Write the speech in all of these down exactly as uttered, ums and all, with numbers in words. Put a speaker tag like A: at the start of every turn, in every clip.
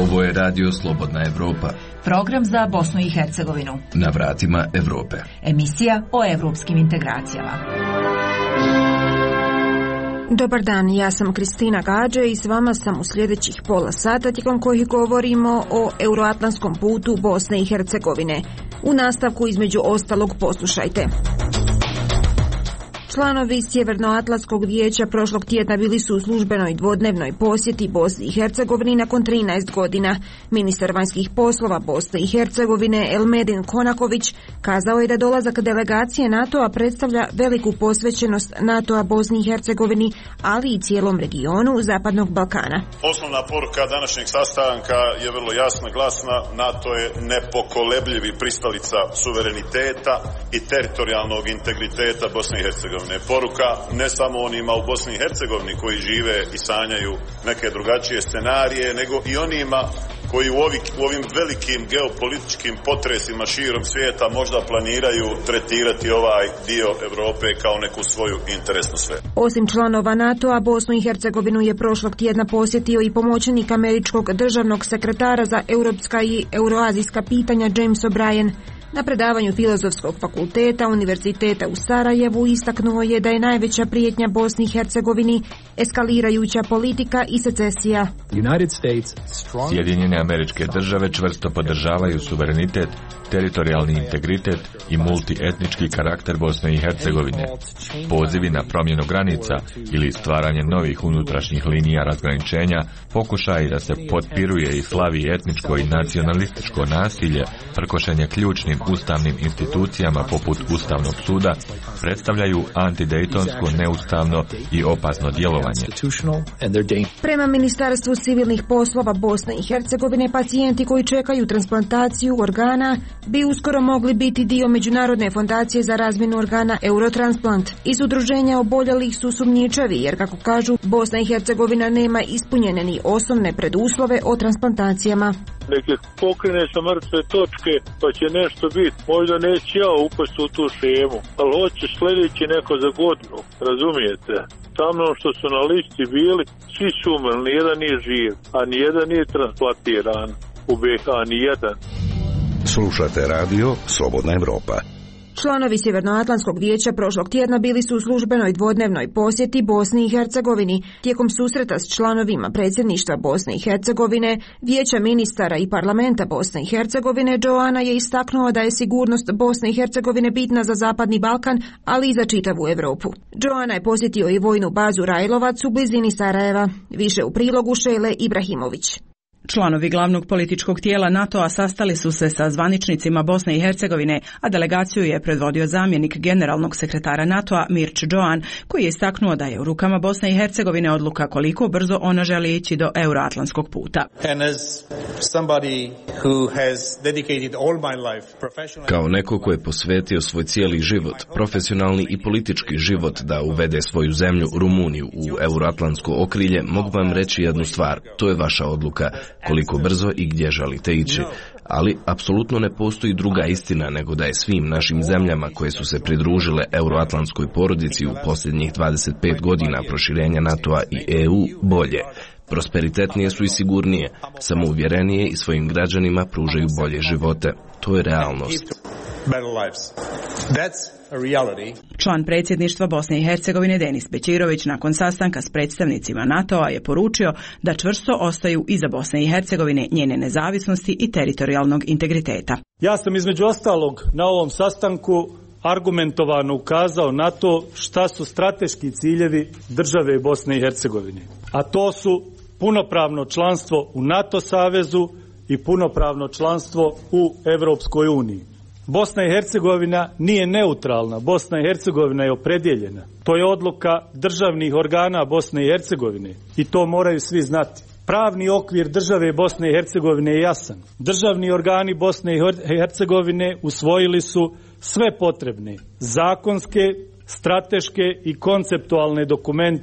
A: Ovo je Radio Slobodna Evropa.
B: Program za Bosnu i Hercegovinu.
A: Na vratima Evrope.
B: Emisija o evropskim integracijama.
C: Dobar dan, ja sam Kristina Gađe i s vama sam u sljedećih pola sata tijekom kojih govorimo o euroatlantskom putu Bosne i Hercegovine. U nastavku između ostalog poslušajte. Članovi Sjevernoatlantskog vijeća prošlog tjedna bili su u službenoj dvodnevnoj posjeti Bosni i Hercegovini nakon trinaest godina. Ministar vanjskih poslova Bosne i Hercegovine Elmedin Konaković kazao je da dolazak delegacije NATO-a predstavlja veliku posvećenost NATO-a Bosni i Hercegovini, ali i cijelom regionu Zapadnog Balkana.
D: Osnovna poruka današnjeg sastanka je vrlo jasna, glasna. NATO je nepokolebljivi pristalica suvereniteta i teritorijalnog integriteta Bosne i Hercegovine. Poruka ne samo onima u Bosni i Hercegovini koji žive i sanjaju neke drugačije scenarije, nego i onima koji u, ovih, u ovim velikim geopolitičkim potresima širom svijeta možda planiraju tretirati ovaj dio Europe kao neku svoju interesnu sferu.
C: Osim članova NATO-a, Bosnu i Hercegovinu je prošlog tjedna posjetio i pomoćnik američkog državnog sekretara za europska i euroazijska pitanja James O'Brien. Na predavanju Filozofskog fakulteta Univerziteta u Sarajevu istaknuo je da je najveća prijetnja Bosni i Hercegovini eskalirajuća politika i secesija.
A: Sjedinjene Američke Države čvrsto podržavaju suverenitet, teritorijalni integritet i multietnički karakter Bosne i Hercegovine. Pozivi na promjenu granica ili stvaranje novih unutrašnjih linija razgraničenja, pokušaj da se potpiruje i slavi etničko i nacionalističko nasilje, prkošenje ključnim ustavnim institucijama poput Ustavnog suda, predstavljaju antidejtonsko, neustavno i opasno djelovanje.
C: Prema Ministarstvu civilnih poslova Bosne i Hercegovine, pacijenti koji čekaju transplantaciju organa bi uskoro mogli biti dio Međunarodne fondacije za razmjenu organa Eurotransplant. Iz udruženja oboljelih su sumnjičavi, jer kako kažu, Bosna i Hercegovina nema ispunjene ni osnovne preduslove o transplantacijama.
E: Neke pokrene sa mrtve točke, pa će nešto biti. Možda neće ja upasti u tu šemu, ali hoće sljedeći neko za godinu, razumijete? Sa mnom što su na listi bili, svi su umrli, nijedan nije živ, a nijedan nije transplantiran u B iH, nijedan.
F: Slušate radio Slobodna Evropa.
C: Članovi Sjevernoatlantskog vijeća prošlog tjedna bili su u službenoj dvodnevnoj posjeti Bosni i Hercegovini. Tijekom susreta s članovima predsjedništva Bosne i Hercegovine, vijeća ministara i parlamenta Bosne i Hercegovine, Joana je istaknuo da je sigurnost Bosne i Hercegovine bitna za Zapadni Balkan, ali i za čitavu Europu. Joana je posjetio i vojnu bazu Rajlovac u blizini Sarajeva. Više u prilogu Šejle Ibrahimović.
G: Članovi glavnog političkog tijela NATO-a sastali su se sa zvaničnicima Bosne i Hercegovine, a delegaciju je predvodio zamjenik generalnog sekretara NATO-a Mirč Joan, koji je istaknuo da je u rukama Bosne i Hercegovine odluka koliko brzo ona želi ići do euroatlantskog puta.
H: Kao neko ko je posvetio svoj cijeli život, profesionalni i politički život da uvede svoju zemlju Rumuniju u euroatlantsko okrilje, mogu vam reći jednu stvar, to je vaša odluka. Koliko brzo i gdje želite ići. Ali apsolutno ne postoji druga istina nego da je svim našim zemljama koje su se pridružile euroatlantskoj porodici u posljednjih dvadeset pet godina proširenja NATO-a i E U bolje. Prosperitetnije su i sigurnije, samouvjerenije i svojim građanima pružaju bolje živote. To je realnost.
G: Član predsjedništva Bosne i Hercegovine Denis Bećirović nakon sastanka s predstavnicima NATO-a je poručio da čvrsto ostaju iza Bosne i Hercegovine, njene nezavisnosti i teritorijalnog integriteta.
E: Ja sam između ostalog na ovom sastanku argumentovano ukazao na to šta su strateški ciljevi države Bosne i Hercegovine. A to su punopravno članstvo u NATO savezu i punopravno članstvo u Europskoj uniji. Bosna i Hercegovina nije neutralna, Bosna i Hercegovina je opredjeljena. To je odluka državnih organa Bosne i Hercegovine i to moraju svi znati. Pravni okvir države Bosne i Hercegovine je jasan. Državni organi Bosne i Hercegovine usvojili su sve potrebne zakonske, strateške i konceptualne dokumente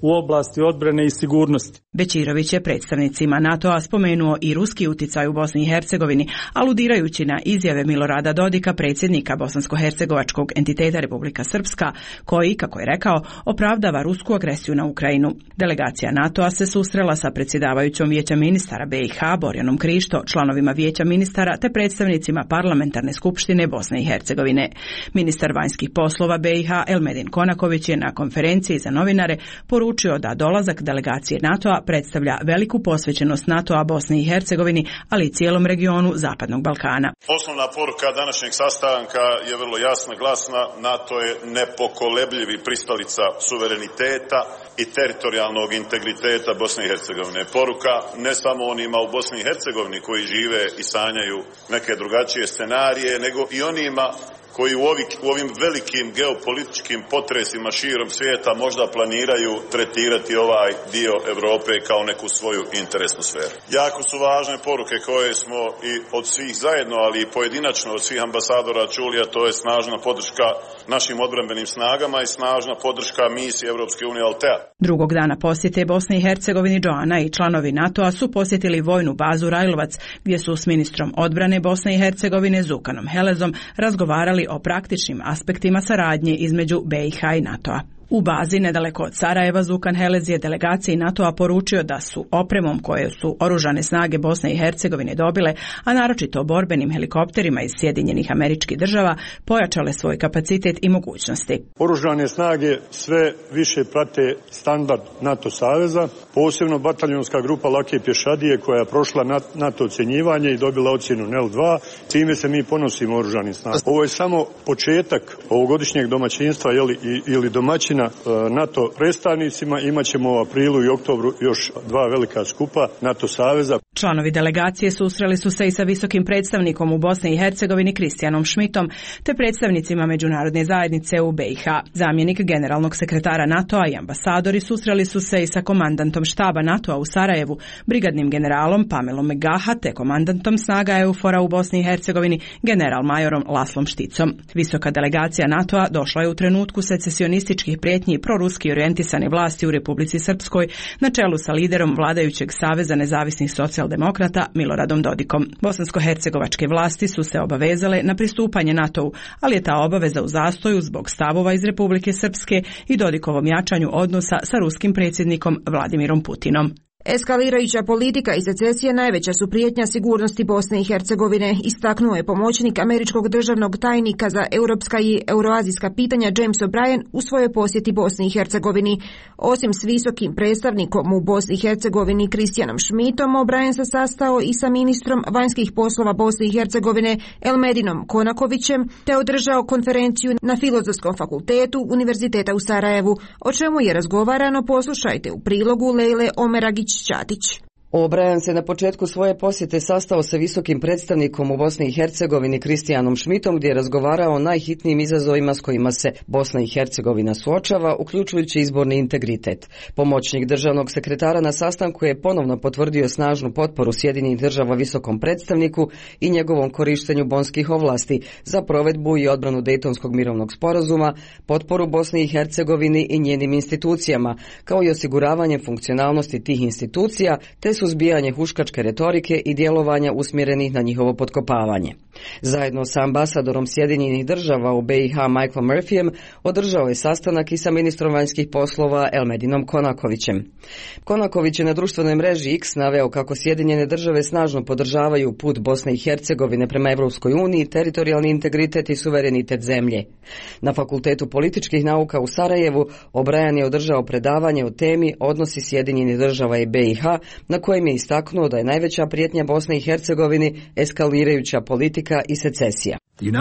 E: u oblasti odbrane i sigurnosti.
G: Bećirović je predstavnicima NATO-a spomenuo i ruski uticaj u Bosni i Hercegovini, aludirajući na izjave Milorada Dodika, predsjednika bosansko-hercegovačkog entiteta Republika Srpska, koji, kako je rekao, opravdava rusku agresiju na Ukrajinu. Delegacija NATO-a se susrela sa predsjedavajućom Vijeća ministara B i H Borjanom Krišto, članovima Vijeća ministara te predstavnicima Parlamentarne skupštine Bosne i Hercegovine. Ministar vanjskih poslova B i H Elmedin Konaković je na konferenciji za novinare poručio da dolazak delegacije NATO-a predstavlja veliku posvećenost NATO-a Bosni i Hercegovini, ali i cijelom regionu Zapadnog Balkana.
D: Osnovna poruka današnjeg sastanka je vrlo jasna, glasna. NATO je nepokolebljivi pristalica suvereniteta i teritorijalnog integriteta Bosne i Hercegovine. Poruka ne samo onima u Bosni i Hercegovini koji žive i sanjaju neke drugačije scenarije, nego i onima koji u, ovi, u ovim velikim geopolitičkim potresima širom svijeta možda planiraju tretirati ovaj dio Europe kao neku svoju interesnu sferu. Jako su važne poruke koje smo i od svih zajedno, ali i pojedinačno od svih ambasadora čuli, a to je snažna podrška našim odbrambenim snagama i snažna podrška misiji Europske unije Altea.
G: Drugog dana posjete Bosni i Hercegovini Joana i članovi NATO-a su posjetili vojnu bazu Rajlovac, gdje su s ministrom odbrane Bosne i Hercegovine Zukanom Helezom razgovarali o praktičnim aspektima saradnje između B i H i NATO-a. U bazi nedaleko od Sarajeva Zukan Helez je delegaciji NATO-a poručio da su opremom koje su oružane snage Bosne i Hercegovine dobile, a naročito borbenim helikopterima iz Sjedinjenih Američkih Država, pojačale svoj kapacitet i mogućnosti.
I: Oružane snage sve više prate standard NATO saveza, posebno bataljonska grupa lake pješadije koja je prošla NATO ocjenjivanje i dobila ocjenu N L dva, time se mi ponosimo oružanim snagama. Ovo je samo početak ovogodišnjeg domaćinstva jeli, ili domaćina NATO predstavnicima. Imaćemo u aprilu i oktobru još dva velika skupa NATO saveza.
G: Članovi delegacije susreli su se i sa visokim predstavnikom u Bosni i Hercegovini Kristijanom Šmitom te predstavnicima međunarodne zajednice u B i H. Zamjenik generalnog sekretara NATO-a i ambasadori susreli su se i sa komandantom štaba NATO-a u Sarajevu, brigadnim generalom Pamelom Megaha te komandantom snaga EUFOR-a u Bosni i Hercegovini general majorom Laslom Šticom. Visoka delegacija NATO-a došla je u trenutku secesionističkih prijetnji proruski orijentisane vlasti u Republici Srpskoj na čelu sa liderom vladajućeg Saveza nezavisnih socijaldemokrata Miloradom Dodikom. Bosansko-hercegovačke vlasti su se obavezale na pristupanje NATO-u, ali je ta obaveza u zastoju zbog stavova iz Republike Srpske i Dodikovom jačanju odnosa sa ruskim predsjednikom Vladimirom Putinom.
C: Eskalirajuća politika i secesija najveća su prijetnja sigurnosti Bosne i Hercegovine, istaknuo je pomoćnik američkog državnog tajnika za europska i euroazijska pitanja James O'Brien u svojoj posjeti Bosni i Hercegovini. Osim s visokim predstavnikom u Bosni i Hercegovini Kristijanom Šmitom, O'Brien se sastao i sa ministrom vanjskih poslova Bosne i Hercegovine Elmedinom Konakovićem te održao konferenciju na Filozofskom fakultetu Univerziteta u Sarajevu. O čemu je razgovarano, poslušajte u prilogu Lejle Omeragić-Ćatić.
J: O'Brien se na početku svoje posjete sastao sa visokim predstavnikom u Bosni i Hercegovini Kristijanom Šmitom, gdje je razgovarao o najhitnijim izazovima s kojima se Bosna i Hercegovina suočava, uključujući izborni integritet. Pomoćnik državnog sekretara na sastanku je ponovno potvrdio snažnu potporu Sjedinjenih Država visokom predstavniku i njegovom korištenju bonskih ovlasti za provedbu i odbranu Dejtonskog mirovnog sporazuma, potporu Bosni i Hercegovini i njenim institucijama, kao i osiguravanje funkcionalnosti tih institucija, te suzbijanje huškačke retorike i djelovanja usmjerenih na njihovo potkopavanje. Zajedno sa ambasadorom Sjedinjenih Država u B i H Michaelom Murphyjem održao je sastanak i sa ministrom vanjskih poslova Elmedinom Konakovićem. Konaković je na društvenoj mreži X naveo kako Sjedinjene Države snažno podržavaju put Bosne i Hercegovine prema Europskoj uniji, teritorijalni integritet i suverenitet zemlje. Na Fakultetu političkih nauka u Sarajevu O'Brien je održao predavanje o temi Odnosi Sjedinjenih Država i B i H, na kojem je istaknuo da je najveća prijetnja Bosne i Hercegovini eskalirajuća politika i secesija.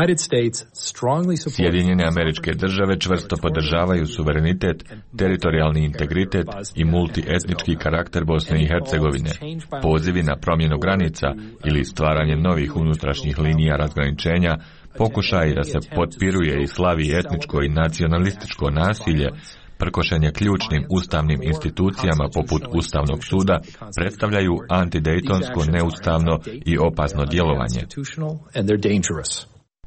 A: Sjedinjene Američke Države čvrsto podržavaju suverenitet, teritorijalni integritet i multietnički karakter Bosne i Hercegovine. Pozivi na promjenu granica ili stvaranje novih unutrašnjih linija razgraničenja, pokušaj da se potpiruje i slavi etničko i nacionalističko nasilje, prkošenje ključnim ustavnim institucijama poput Ustavnog suda predstavljaju antidejtonsko, neustavno i opasno djelovanje.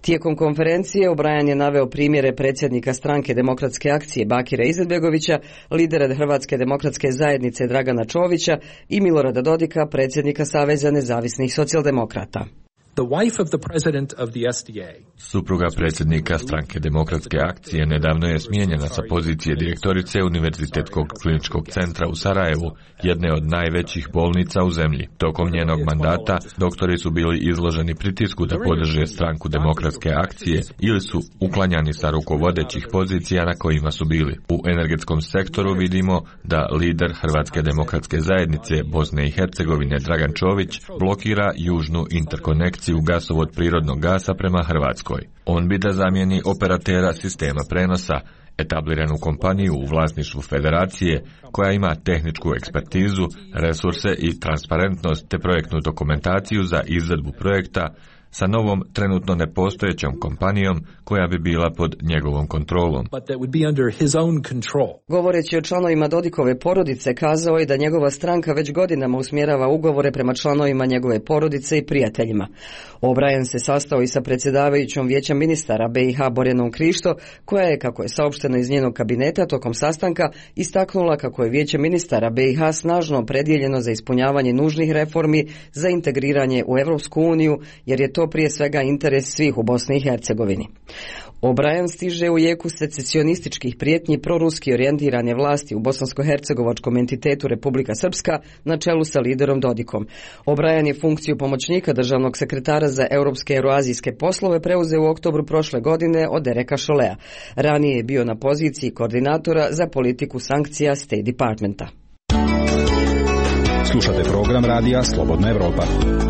J: Tijekom konferencije O'Brien je naveo primjere predsjednika stranke Demokratske akcije Bakira Izetbegovića, lidera Hrvatske demokratske zajednice Dragana Čovića i Milorada Dodika, predsjednika Saveza nezavisnih socijaldemokrata.
K: The wife of the president of the S D A.
A: Supruga predsjednika stranke Demokratske akcije nedavno je smijenjena sa pozicije direktorice Univerzitetskog kliničkog centra u Sarajevu, jedne od najvećih bolnica u zemlji. Tokom njenog mandata doktori su bili izloženi pritisku da podrže stranku Demokratske akcije ili su uklanjani sa rukovodećih pozicija na kojima su bili. U energetskom sektoru vidimo da lider Hrvatske demokratske zajednice Bosne i Hercegovine Dragan Čović blokira južnu interkonekciju gasovod prirodnog gasa prema Hrvatskoj. On bi da zamijeni operatera sistema prenosa, etabliranu kompaniju u vlasništvu federacije, koja ima tehničku ekspertizu, resurse i transparentnost te projektnu dokumentaciju za izvedbu projekta, sa novom trenutno nepostojećom kompanijom koja bi bila pod njegovom kontrolom.
J: Govoreći o članovima Dodikove porodice, kazao je da njegova stranka već godinama usmjerava ugovore prema članovima njegove porodice i prijateljima. O'Brien se sastao i sa predsjedavajućom Vijeća ministara B i H Borjanom Krišto, koja je, kako je saopšteno iz njenog kabineta tokom sastanka, istaknula kako je Vijeće ministara B i H snažno opredjeljeno za ispunjavanje nužnih reformi za integriranje u Europsku uniju, jer je to prije svega interes svih u Bosni i Hercegovini. O'Brien stiže u jeku secesionističkih prijetnji proruski orijentirane vlasti u bosansko-hercegovačkom entitetu Republika Srpska na čelu sa liderom Dodikom. O'Brien je funkciju pomoćnika državnog sekretara za europske i euroazijske poslove preuzeo u oktobru prošle godine od Dereka Šolea. Ranije je bio na poziciji koordinatora za politiku sankcija State Departmenta.
F: Slušate program radija Slobodna Evropa.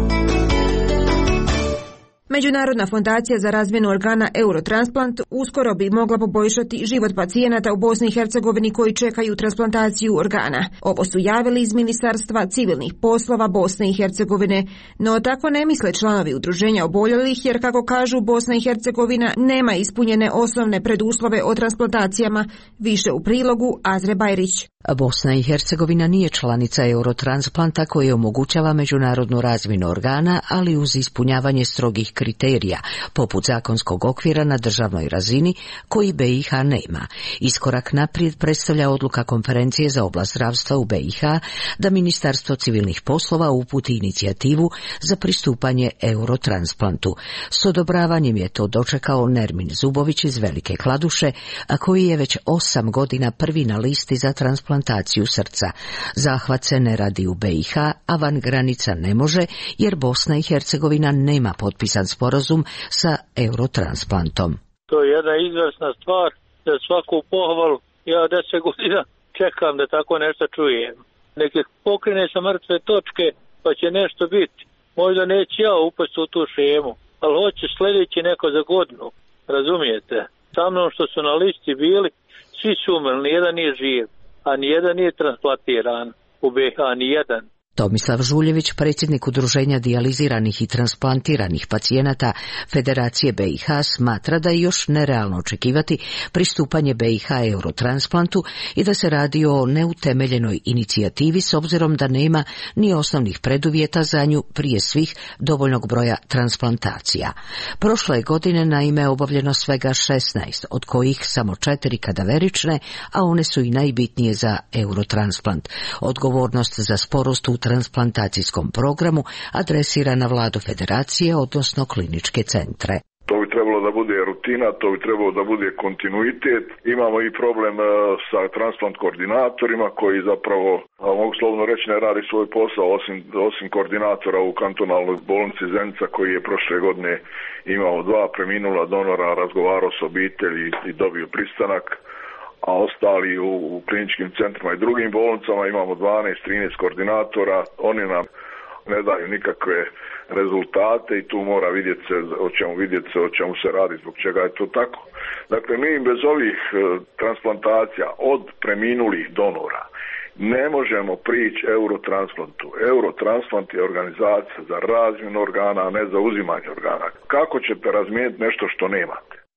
C: Međunarodna fondacija za razmjenu organa Eurotransplant uskoro bi mogla poboljšati život pacijenata u Bosni i Hercegovini koji čekaju transplantaciju organa. Ovo su javili iz Ministarstva civilnih poslova Bosne i Hercegovine, no tako ne misle članovi udruženja oboljelih, jer kako kažu, Bosna i Hercegovina nema ispunjene osnovne preduslove o transplantacijama. Više u prilogu Azre Bajrić.
L: Bosna i Hercegovina nije članica Eurotransplanta koji omogućava međunarodnu razmjenu organa, ali uz ispunjavanje strogih kriterija, poput zakonskog okvira na državnoj razini, koji B i H nema. Iskorak naprijed predstavlja odluka konferencije za oblast zdravstva u B i H da Ministarstvo civilnih poslova uputi inicijativu za pristupanje Eurotransplantu. S odobravanjem je to dočekao Nermin Zubović iz Velike Kladuše, a koji je već osam godina prvi na listi za transplantaciju srca. Zahvat se ne radi u B i H, a van granica ne može, jer Bosna i Hercegovina nema potpisan sporazum sa Eurotransplantom.
M: To je jedna izvrsna stvar, za svaku pohvalu. Ja deset godina čekam da tako nešto čujem. Neke pokrene sa mrtve točke, pa će nešto biti. Možda neće ja upasti u tu šemu, ali hoće sljedeći neko za godinu. Razumijete? Sa mnom što su na listi bili, svi su umrli, nijedan nije živ, a nijedan nije transplantiran u B i H, nijedan.
L: Tomislav Žuljević, predsjednik udruženja dijaliziranih i transplantiranih pacijenata Federacije B i H, smatra da je još nerealno očekivati pristupanje B i H Eurotransplantu i da se radi o neutemeljenoj inicijativi s obzirom da nema ni osnovnih preduvjeta za nju, prije svih dovoljnog broja transplantacija. Prošle godine naime obavljeno svega šesnaest, od kojih samo četiri kadaverične, a one su i najbitnije za Eurotransplant. Odgovornost za sporost u transplantacijskom programu adresira na vladu federacije, odnosno kliničke centre.
N: To bi trebalo da bude rutina, to bi trebalo da bude kontinuitet. Imamo i problem sa transplant koordinatorima koji zapravo, mogu slobodno reći, ne radi svoj posao osim, osim koordinatora u kantonalnoj bolnici Zenica koji je prošle godine imao dva preminula donora, razgovarao s obitelji i dobio pristanak, a ostali u, u kliničkim centrima i drugim bolnicama imamo dvanaest trinaest koordinatora, oni nam ne daju nikakve rezultate i tu mora vidjeti se o čemu, vidjeti se o čemu se radi, zbog čega je to tako. Dakle, mi bez ovih e, transplantacija od preminulih donora ne možemo prići Eurotransplantu. Eurotransplant je organizacija za razmjenu organa, a ne za uzimanje organa. Kako ćete razmijeniti nešto što nemate?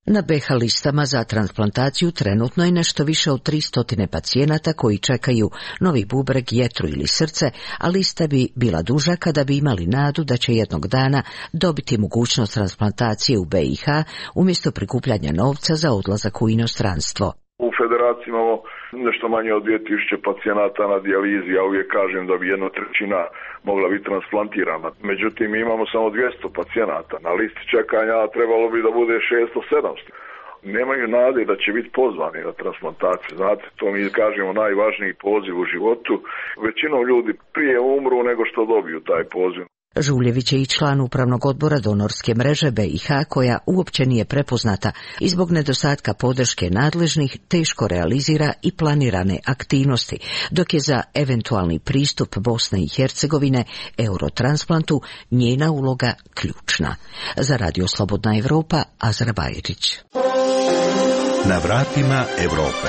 L: Na B H listama za transplantaciju trenutno je nešto više od tristo pacijenata koji čekaju novi bubreg, jetru ili srce, a lista bi bila duža kada bi imali nadu da će jednog dana dobiti mogućnost transplantacije u B i H umjesto prikupljanja novca za odlazak u inostranstvo.
N: U federaciji imamo nešto manje od dvije tisuće pacijenata na dijalizi, ja uvijek kažem da bi jedna trećina mogla biti transplantirana. Međutim, imamo samo dvjesto pacijenata. Na listi čekanja trebalo bi da bude šesto sedamsto. Nemaju nade da će biti pozvani na transplantaciju. Znate, to mi kažemo najvažniji poziv u životu. Većinom ljudi prije umru nego što dobiju taj poziv.
L: Žuljević je i član upravnog odbora donorske mreže B i H koja uopće nije prepoznata i zbog nedostatka podrške nadležnih teško realizira i planirane aktivnosti, dok je za eventualni pristup Bosne i Hercegovine eurotransplantu njena uloga ključna. Za Radio Slobodna Evropa, Azra Bajrić.
O: Na vratima Europe.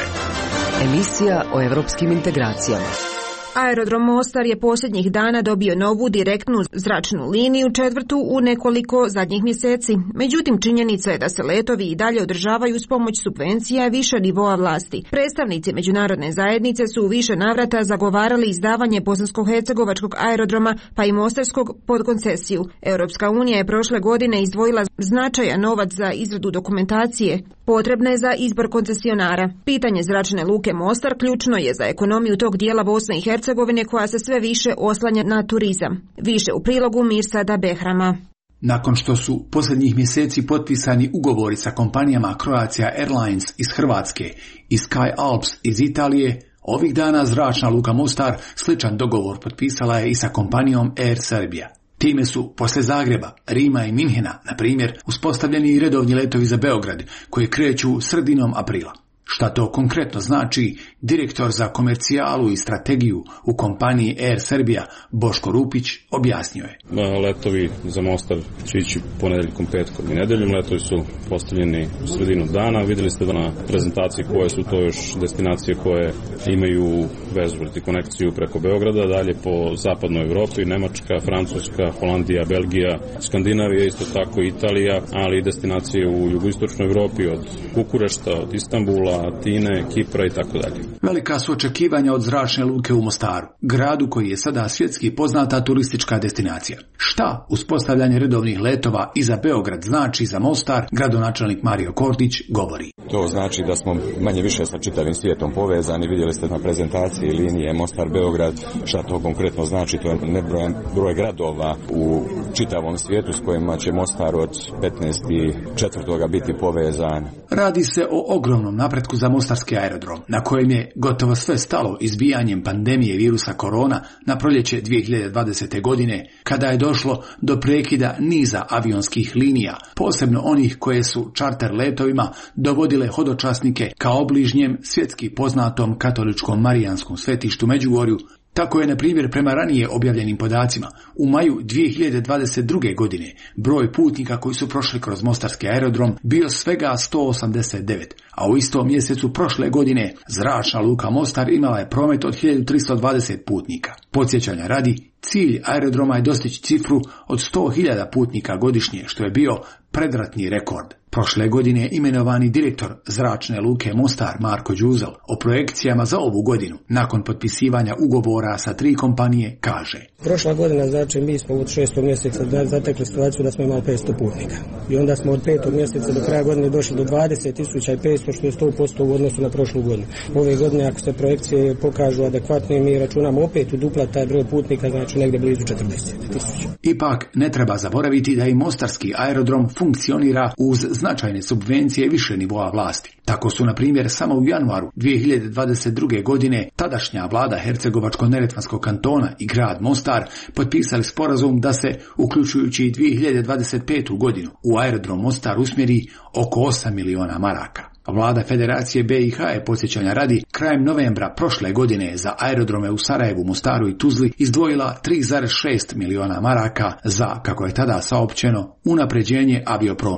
J: Emisija o evropskim integracijama.
C: Aerodrom Mostar je posljednjih dana dobio novu direktnu zračnu liniju, četvrtu u nekoliko zadnjih mjeseci. Međutim, činjenica je da se letovi i dalje održavaju s pomoć subvencija više nivoa vlasti. Predstavnici međunarodne zajednice su u više navrata zagovarali izdavanje bosansko-hercegovačkog aerodroma pa i mostarskog pod koncesiju. Europska unija je prošle godine izdvojila značajan novac za izradu dokumentacije potrebne za izbor koncesionara. Pitanje zračne luke Mostar ključno je za ekonomiju tog dijela Bosne i Hercegovine koja se sve više oslanja na turizam. Više u prilogu Mirsada Behrama.
P: Nakon što su posljednjih mjeseci potpisani ugovori sa kompanijama Croatia Airlines iz Hrvatske i Sky Alps iz Italije, ovih dana zračna luka Mostar sličan dogovor potpisala je i sa kompanijom Air Serbia. Time su poslije Zagreba, Rima i Minhena, na primjer, uspostavljeni i redovni letovi za Beograd, koji kreću sredinom aprila. Šta to konkretno znači, direktor za komercijalu i strategiju u kompaniji Air Serbia, Boško Rupić, objasnio je.
Q: Letovi za Mostar će ići ponedjeljkom, petkom i nedeljom. Letovi su postavljeni u sredinu dana. Vidjeli ste da na prezentaciji koje su to još destinacije koje imaju vezu ili konekciju preko Beograda, dalje po zapadnoj Evropi, Nemačka, Francuska, Holandija, Belgija, Skandinavija, isto tako Italija, ali i destinacije u jugoistočnoj Evropi od Kukurešta, od Istanbula, Atine, Kipra i tako dalje.
P: Velika su očekivanja od zračne luke u Mostaru, gradu koji je sada svjetski poznata turistička destinacija. Šta uspostavljanje redovnih letova i za Beograd znači za Mostar, gradonačelnik Mario Kordić govori.
R: To znači da smo manje više sa čitavim svijetom povezani. Vidjeli ste na prezentaciji linije Mostar-Beograd. Šta to konkretno znači? To je nebrojan broj gradova u čitavom svijetu s kojima će Mostar od petnaestog četvrtog biti povezan.
P: Radi se o ogromnom napretku za mostarski aerodrom, na kojem je gotovo sve stalo izbijanjem pandemije virusa korona na proljeće dvije hiljade dvadesete. godine, kada je došlo do prekida niza avionskih linija, posebno onih koje su čarter letovima dovodile hodočasnike ka obližnjem svjetski poznatom katoličkom marijanskom svetištu Međugorju. Tako je, na primjer, prema ranije objavljenim podacima, u maju dvije hiljade dvadeset druge. godine broj putnika koji su prošli kroz mostarski aerodrom bio svega sto osamdeset devet, a u istom mjesecu prošle godine zračna luka Mostar imala je promet od hiljadu tristo dvadeset putnika. Podsjećanja radi, cilj aerodroma je dostići cifru od sto hiljada putnika godišnje, što je bio predratni rekord. Prošle godine imenovani direktor zračne luke Mostar Marko Đuzel o projekcijama za ovu godinu, nakon potpisivanja ugovora sa tri kompanije, kaže.
S: Prošla godina, znači, mi smo od šestog mjeseca zatekli situaciju da smo imali petsto putnika. I onda smo od petog mjeseca do kraja godine došli do dvadeset tisuća petsto, što je sto posto u odnosu na prošlu godinu. Ove godine, ako se projekcije pokažu adekvatne, mi računamo opet u dupla taj broj putnika, znači negdje blizu četrdeset tisuća.
P: Ipak ne treba zaboraviti da i mostarski aerodrom funkcionira uz značajne subvencije više nivoa vlasti. Tako su, na primjer, samo u januaru dvije hiljade dvadeset druge. godine tadašnja vlada Hercegovačko-neretvanskog kantona i grad Mostar potpisali sporazum da se, uključujući i dvije hiljade dvadeset petu. godinu, u aerodrom Mostar usmjeri oko osam miliona maraka. Vlada Federacije B i H je, podsjećanja radi, krajem novembra prošle godine za aerodrome u Sarajevu, Mostaru i Tuzli izdvojila tri zarez šest miliona maraka za, kako je tada saopćeno, unapređenje avioprometa.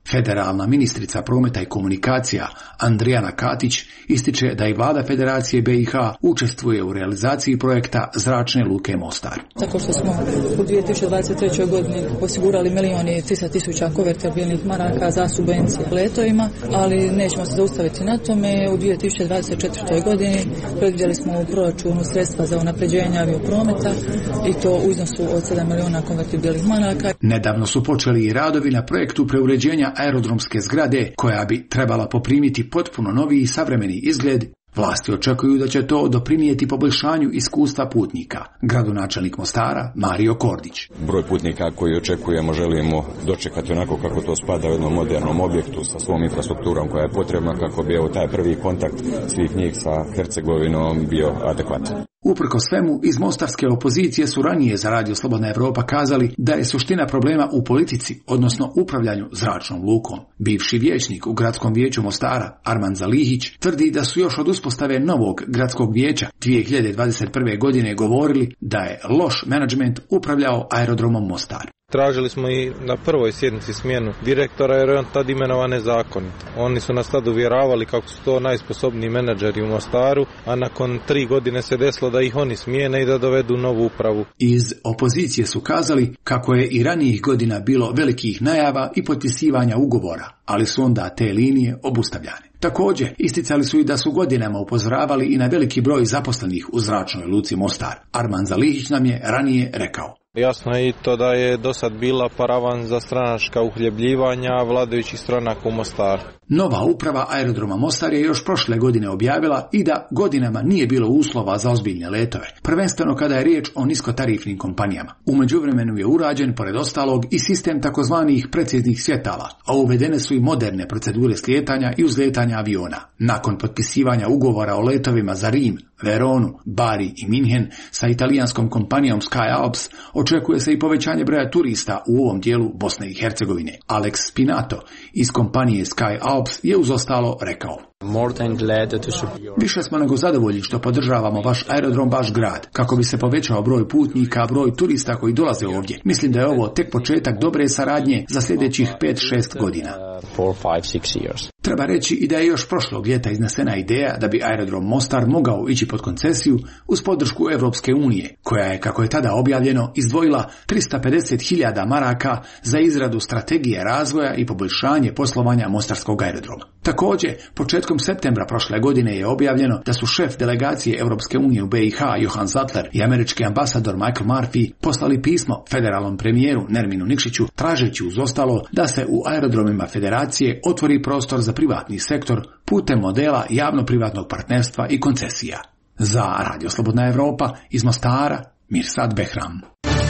P: Federalna ministrica prometa i komunikacija Andrijana Katić ističe da i vlada Federacije B i H učestvuje u realizaciji projekta Zračne luke Mostar.
T: Tako što smo u dvije tisuće dvadeset trećoj godini osigurali milijun i tristo tisuća konvertibilnih maraka za subvencije letovima, ali nećemo se zaustaviti na tome. U dvije tisuće dvadeset četvrtoj godini predvidjeli smo u proračunu sredstva za unapređenje avioprometa i to u iznosu od sedam milijuna konvertibilnih maraka.
P: Nedavno su počeli i radovi na projektu preuređenja aerodromske zgrade koja bi trebala poprimiti potpuno novi i savremeni izgled. Vlasti očekuju da će to doprinijeti poboljšanju iskustva putnika. Gradonačelnik Mostara Mario Kordić.
R: Broj putnika koji očekujemo želimo dočekati onako kako to spada u jednom modernom objektu sa svom infrastrukturom koja je potrebna kako bi evo taj prvi kontakt svih njih sa Hercegovinom bio adekvatan.
P: Uprkos svemu, iz mostarske opozicije su ranije za Radio Slobodna Evropa kazali da je suština problema u politici, odnosno upravljanju zračnom lukom. Bivši vijećnik u gradskom vijeću Mostara, Arman Zalihić, tvrdi da su još od uspostave novog gradskog vijeća dvije hiljade dvadeset prve. godine govorili da je loš menadžment upravljao aerodromom Mostar.
U: Tražili smo i na prvoj sjednici smjenu direktora jer je on tad imenovan nezakonito. Oni su nas tad uvjeravali kako su to najsposobniji menadžeri u Mostaru, a nakon tri godine se desilo da ih oni smijene i da dovedu novu upravu.
P: Iz opozicije su kazali kako je i ranijih godina bilo velikih najava i potpisivanja ugovora, ali su onda te linije obustavljane. Također, isticali su i da su godinama upozoravali i na veliki broj zaposlenih u zračnoj luci Mostar. Arman Zalihić nam je ranije rekao.
U: Jasno je i to da je do sad bila paravan za stranačka uhljebljivanja vladajućih stranaka u Mostaru.
P: Nova uprava aerodroma Mostar je još prošle godine objavila i da godinama nije bilo uslova za ozbiljne letove, prvenstveno kada je riječ o niskotarifnim kompanijama. U međuvremenu je urađen, pored ostalog, i sistem takozvanih preciznih svjetala, a uvedene su i moderne procedure slijetanja i uzletanja aviona. Nakon potpisivanja ugovora o letovima za Rim, Veronu, Bari i Minhen sa italijanskom kompanijom Sky Alps, očekuje se i povećanje broja turista u ovom dijelu Bosne i Hercegovine. Alex Spinato iz kompanije Sky Alps je uz ostalo rekao. Više smo nego zadovoljni što podržavamo vaš aerodrom, vaš grad, kako bi se povećao broj putnika, broj turista koji dolaze ovdje. Mislim da je ovo tek početak dobre saradnje za sljedećih pet šest godina. Treba reći i da je još prošlog ljeta iznesena ideja da bi aerodrom Mostar mogao ići pod koncesiju uz podršku Evropske unije, koja je, kako je tada objavljeno, izdvojila tristo pedeset hiljada maraka za izradu strategije razvoja i poboljšanje poslovanja mostarskog aerodroma. Također, početkom septembra prošle godine je objavljeno da su šef delegacije Evropske unije u B i H Johan Zattler i američki ambasador Michael Murphy poslali pismo federalnom premijeru Nerminu Nikšiću tražeći uz ostalo da se u aerodromima federacije otvori prostor za privatni sektor putem modela javno-privatnog partnerstva i koncesija. Za Radio Slobodna Evropa iz Mostara, Mirsad Behram.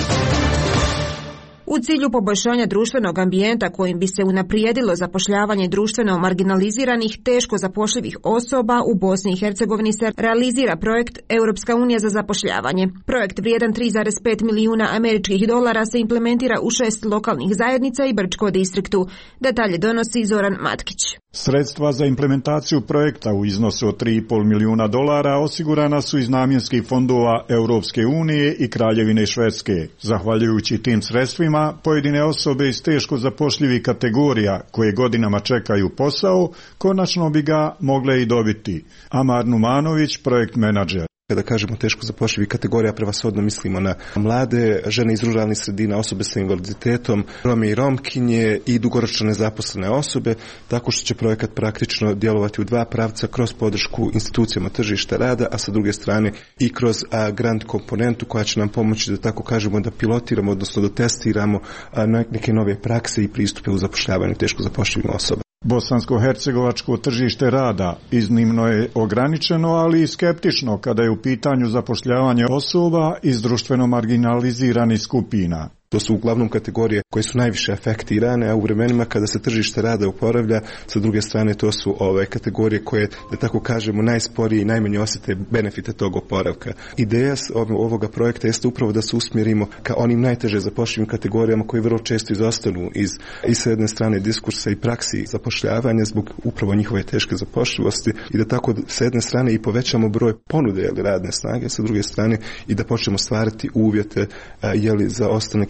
C: U cilju poboljšanja društvenog ambijenta kojim bi se unaprijedilo zapošljavanje društveno marginaliziranih, teško zapošljivih osoba u Bosni i Hercegovini se realizira projekt Europska unija za zapošljavanje. Projekt vrijedan tri zarez pet milijuna američkih dolara se implementira u šest lokalnih zajednica i Brčko distriktu. Detalje donosi Zoran Matkić.
V: Sredstva za implementaciju projekta u iznosu od tri i pol milijuna dolara osigurana su iz namjenskih fondova Europske unije i Kraljevine Švedske. Zahvaljujući tim sredstvima, pojedine osobe iz teško zapošljivih kategorija koje godinama čekaju posao, konačno bi ga mogle i dobiti. Amar Numanović, projekt menadžer.
W: Kada kažemo teško zapošljivih kategorija, prevashodno mislimo na mlade, žene iz ruralnih sredina, osobe sa invaliditetom, Rome i Romkinje i dugoročno nezaposlene osobe, tako što će projekat praktično djelovati u dva pravca kroz podršku institucijama tržišta rada, a sa druge strane i kroz a, grant komponentu koja će nam pomoći da tako kažemo da pilotiramo, odnosno da testiramo a, neke nove prakse i pristupe u zapošljavanju teško zapošljivim osoba.
V: Bosansko-hercegovačko tržište rada iznimno je ograničeno, ali i skeptično kada je u pitanju zapošljavanje osoba iz društveno marginaliziranih skupina.
W: To su uglavnom kategorije koje su najviše afektirane, a u vremenima kada se tržište rada oporavlja, sa druge strane to su ove kategorije koje, da tako kažemo, najsporije i najmanje osjete benefite tog oporavka. Ideja ovoga projekta jeste upravo da se usmjerimo ka onim najteže zapošljivim kategorijama koji vrlo često izostanu iz i sa jedne strane diskursa i praksi zapošljavanja zbog upravo njihove teške zapošljivosti i da tako sa jedne strane i povećamo broj ponude jeli, radne snage, sa druge strane i da počnemo stvarati uvjete jeli, za ostanak i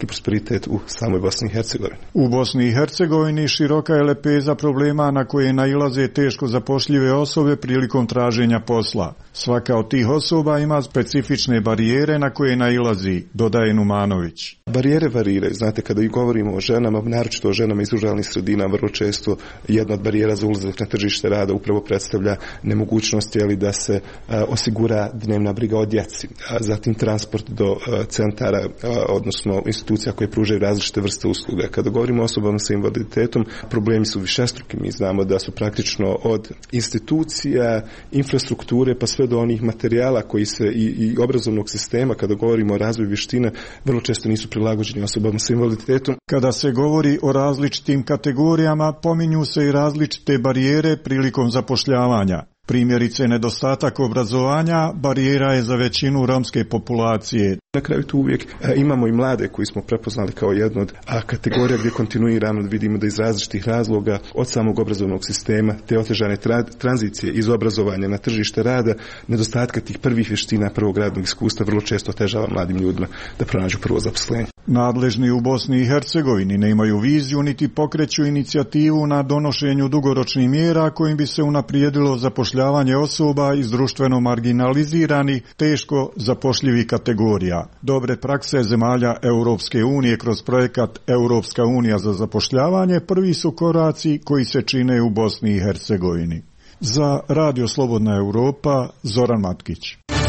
W: prosperitet u samoj Bosni i Hercegovini.
V: U Bosni i Hercegovini široka je lepeza problema na koje nailaze teško zapošljive osobe prilikom traženja posla. Svaka od tih osoba ima specifične barijere na koje nailazi, dodaje Numanović.
W: Barijere variraju. Znate, kada i govorimo o ženama, naročito o ženama iz ruralnih sredina, vrlo često jedna od barijera za ulazak na tržište rada upravo predstavlja nemogućnost ali da se a, osigura dnevna briga o djeci, a zatim transport do a, centara, a, odnosno institucija koje pružaju različite vrste usluga. Kada govorimo o osobama sa invaliditetom, problemi su višestruki. Mi znamo da su praktično od institucija, infrastrukture pa sve do onih materijala koji se i, i obrazovnog sistema, kada govorimo o razvoju vještina, vrlo često nisu prilagođeni osobama sa invaliditetom.
V: Kada se govori o različitim kategorijama, pominju se i različite barijere prilikom zapošljavanja. Primjerice, nedostatak obrazovanja barijera je za većinu romske populacije.
W: Na kraju tu uvijek a, imamo i mlade koji smo prepoznali kao jednu od a, kategorija gdje kontinuirano vidimo da iz različitih razloga od samog obrazovnog sistema te otežane tra, tranzicije iz obrazovanja na tržište rada, nedostatka tih prvih vještina, prvog radnog iskustva vrlo često otežava mladim ljudima da pronađu prvo zaposlenje.
V: Nadležni u Bosni i Hercegovini nemaju viziju niti pokreću inicijativu na donošenju dugoročnih mjera kojim bi se unaprijedilo zapošljavanje osoba iz društveno marginaliziranih, teško zapošljivih kategorija. Dobre prakse zemalja Europske unije kroz projekat Europska unija za zapošljavanje prvi su koraci koji se čine u Bosni i Hercegovini. Za Radio Slobodna Europa, Zoran Matkić.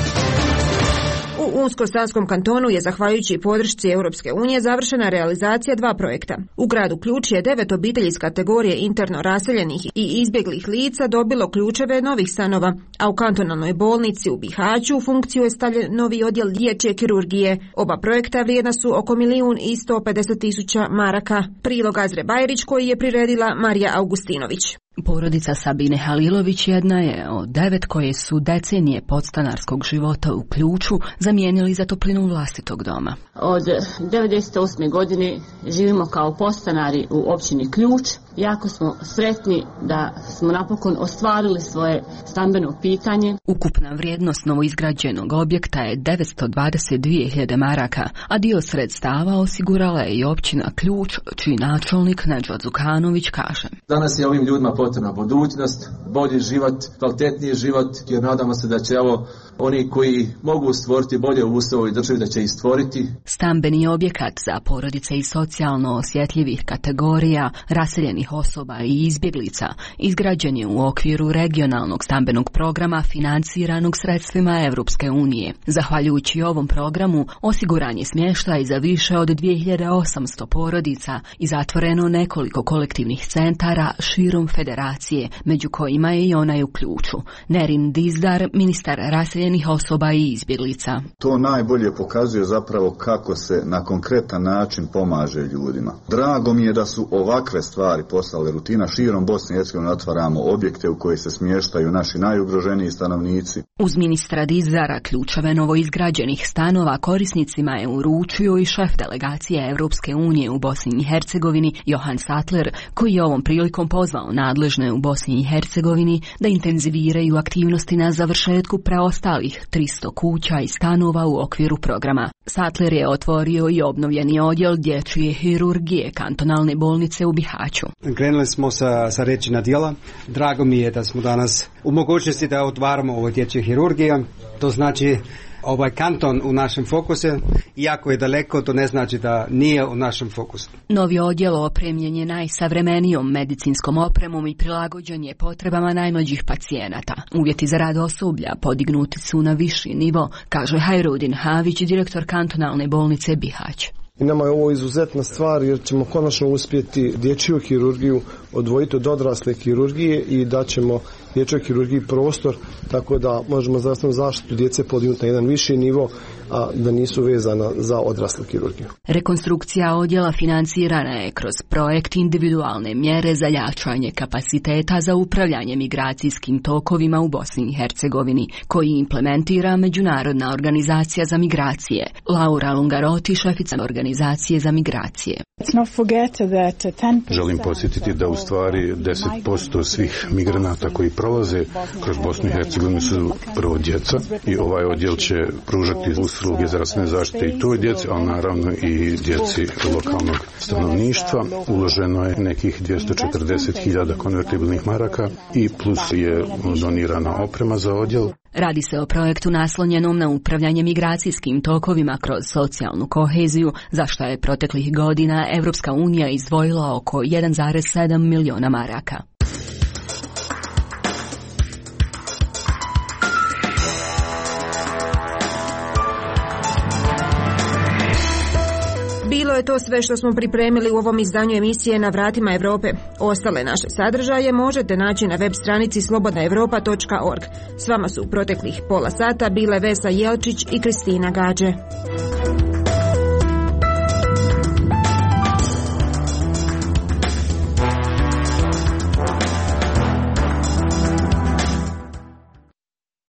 C: U Unsko-Sanskom kantonu je, zahvaljujući podršci Europske unije, završena realizacija dva projekta. U gradu Ključ je devet obitelji iz kategorije interno raseljenih i izbjeglih lica dobilo ključeve novih stanova, a u kantonalnoj bolnici u Bihaću u funkciju je stavljen novi odjel dječje kirurgije. Oba projekta vrijedna su oko milijun i sto pedeset tisuća maraka. Prilog Azre Bajrić koji je priredila Marija Augustinović.
B: Porodica Sabine Halilović jedna je od devet koje su decenije podstanarskog života u Ključu zamijenili za toplinu vlastitog doma.
E: Od devedeset osme godine živimo kao podstanari u općini Ključ. Jako smo sretni da smo napokon ostvarili svoje stambeno pitanje.
B: Ukupna vrijednost novoizgrađenog objekta je devetsto dvadeset dvije hiljade maraka, a dio sredstava osigurala je i općina Ključ, čiji načelnik Nedžad Zukanović kaže.
H: Danas je ovim ljudima potrebna budućnost, bolji život, kvalitetniji život, jer nadamo se da će evo oni koji mogu stvoriti bolje uslove i državi da će ih stvoriti.
B: Stambeni objekat za porodice iz socijalno osjetljivih kategorija, raseljenih osoba i izbjeglica izgrađen je u okviru regionalnog stambenog programa financiranog sredstvima Europske unije. Zahvaljujući ovom programu osiguran je smještaj za više od dvije hiljade osamsto porodica i zatvoreno nekoliko kolektivnih centara širom federacije, među kojima je i onaj u Ključu. Nerin Dizdar, ministar raseljenih osoba i izbjeglica.
X: To najbolje pokazuje zapravo kako se na konkretan način pomaže ljudima. Drago mi je da su ovakve stvari postale rutina. Širom Bosne i Hercegovine otvaramo objekte u koje se smještaju naši najugroženiji stanovnici.
B: Uz ministra Dizdara ključeve novoizgrađenih stanova korisnicima je uručio i šef delegacije Europske unije u Bosni i Hercegovini Johan Sattler, koji je ovom prilikom pozvao nadležne u Bosni i Hercegovini da intenziviraju aktivnosti na završetku preostalih tristo kuća i stanova u okviru programa. Sattler je otvorio i obnovljeni odjel dječje hirurgije kantonalne bolnice u Bihaću.
Y: Krenuli smo sa, sa reči na djela. Drago mi je da smo danas u mogućnosti da otvaramo ovo dječje hirurgije. To znači ovaj kanton u našem fokusu, iako je daleko, to ne znači da nije u našem fokusu.
B: Novi odjel opremljen je najsavremenijom medicinskom opremom i prilagođen je potrebama najmlađih pacijenata. Uvjeti za rad osoblja podignuti su na viši nivo, kaže Hajrudin Havić, direktor kantonalne bolnice Bihać.
Z: I nama je ovo izuzetna stvar jer ćemo konačno uspjeti dječju kirurgiju odvojiti od odrasle kirurgije i da ćemo dječjoj kirurgiji prostor tako da možemo zdravstvenu zaštitu djece podignuti na jedan viši nivo, a da nisu vezana za odraslu kirurgiju.
B: Rekonstrukcija odjela financirana je kroz projekt individualne mjere za jačanje kapaciteta za upravljanje migracijskim tokovima u Bosni i Hercegovini, koji implementira Međunarodna organizacija za migracije. Laura Lungaroti, šefica organizacije Organizacije za migracije.
A: Želim podsjetiti da u stvari deset posto svih migranata koji prolaze kroz Bosnu i Hercegovinu su prvo djeca i ovaj odjel će pružati usluge zdravstvene zaštite i toj djeci, ali naravno i djeci lokalnog stanovništva. Uloženo je nekih dvjesto četrdeset hiljada konvertibilnih maraka i plus je donirana oprema za odjel.
B: Radi se o projektu naslonjenom na upravljanje migracijskim tokovima kroz socijalnu koheziju, za što je proteklih godina Evropska unija izdvojila oko jedan zarez sedam miliona maraka.
C: Bilo je to sve što smo pripremili u ovom izdanju emisije Na vratima Europe. Ostale naše sadržaje možete naći na web stranici slobodna europa točka org. S vama su u proteklih pola sata bile Vesa Jelčić i Kristina Gađe.